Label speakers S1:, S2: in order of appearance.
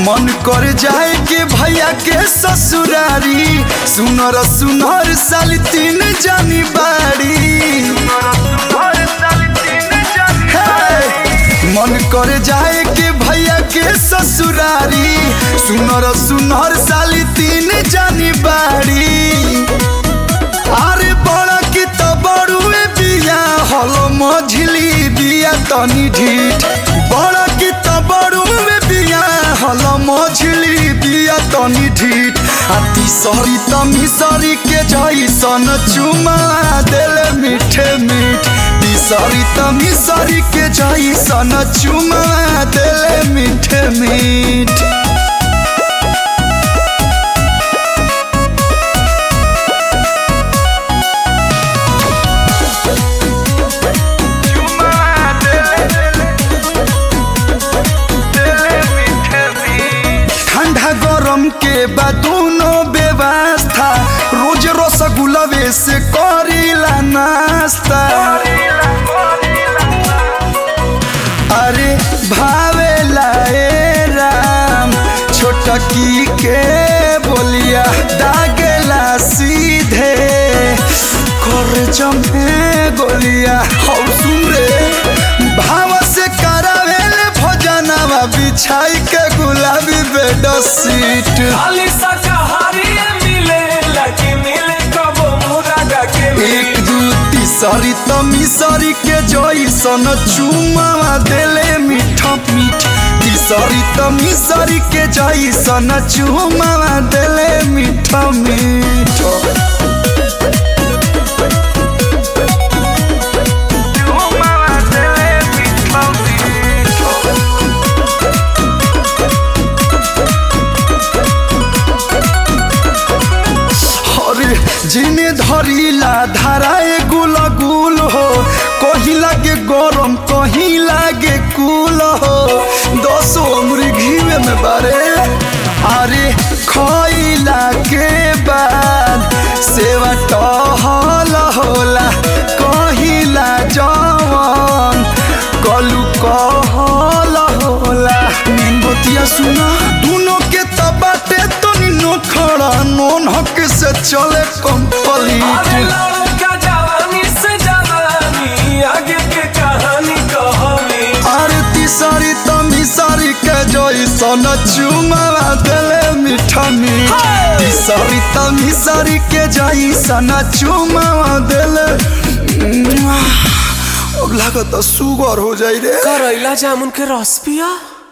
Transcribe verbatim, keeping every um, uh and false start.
S1: मन कर जाए के भैया के ससुरारी, सुनर सुनर साली तीन जानी बाड़ी। मन कर जाए के भैया के ससुरारी, सुनर सुनर साली तीन जानी बाड़ी। अरे बड़ा की तो बड़ुए बिया हलो मझली बिया तनी ढीठ, बड़ा की तो बड़ुए बिया हलो मझली बिया तनी ढीठ। आती सरी तमी सरी के जैसन चुमा देले मीठे मीठ, सरी तमी सरी के जैसन चुमा देले मीठे मीठ। ठंडा गरम के बाद दोनों व्यवस्था, रोज रसगुल्लावे से करीला नाश्ता। अरे भावेला ए राम छोटकी के बोलिया, दागेला सीधे कर जमे गोलिया। हौ सुन रे भाव से करावेले भोजनवा बिछाई के गुलाबी बेड सीट। एक दू तीसरी तमी सरी के जैसन चुमा देले मीठा मीठ, तीसरी तमी सरी के जैसन चुमा देले मीठा मीठ। जिने धरीला धाराए गुल गुल हो, कहीं लागे गरम कहीं लागे कूल हो। दस उम्र घीवे में बारे, अरे खइला के बाद सेवा टहल होला, कहिला जवन कलू कहल होला। बतिया सुना दोनों के तबाटे तो नो खड़ा नोन हक से चले कंप्लीट। अरे तीसरी तमी सरी के जैसन चुमा देले मीठा मीठ, तीसरी तमी सरी के जैसन चुमा देले। अब लागत सुगर हो जाई रे।
S2: करैला जामुन के रस पिया।